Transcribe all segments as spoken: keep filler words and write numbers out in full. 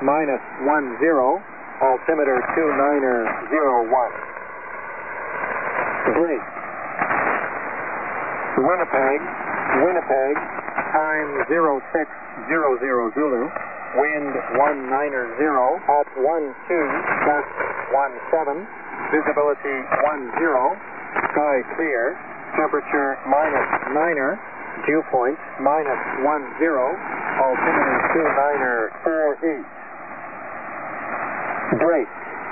minus one zero, altimeter two niner zero one. Break. Winnipeg, Winnipeg, time zero six zero zero Zulu, wind one niner zero at one two, gust one seven, visibility one zero, sky clear, temperature minus niner, dew point minus one zero, altimeter two niner four eight. Break.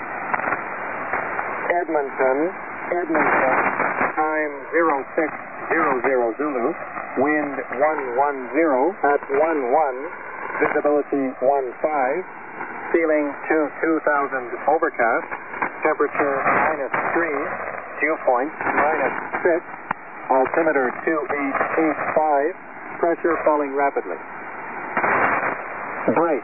Edmonton, Edmonton, time zero six zero zero Zulu, wind one one zero at one one, visibility one five, ceiling to two thousand overcast, temperature minus three, dew point minus six, altimeter two eight eight five, pressure falling rapidly. Break.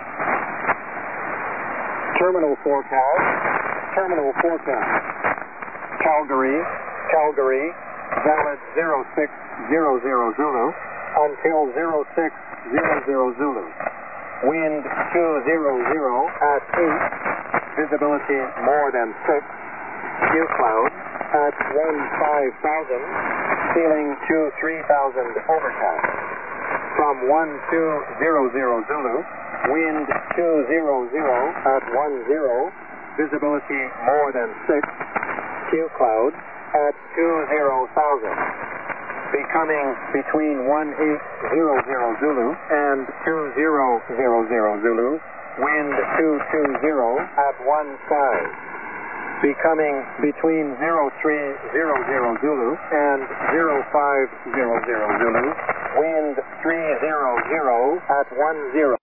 Terminal forecast, terminal forecast. Calgary, Calgary, valid zero six zero zero Zulu until zero six zero zero Zulu. Wind two zero zero at eight, visibility more than six, dew cloud at one five thousand, ceiling to three thousand overcast. From one two zero zero Zulu, wind two zero zero at one zero, visibility more than six, dew cloud at two zero thousand. Becoming between one eight zero zero Zulu and two zero zero zero Zulu, wind two two zero at one five. Becoming between zero three zero zero Zulu and zero five zero zero Zulu, wind three zero zero at one zero.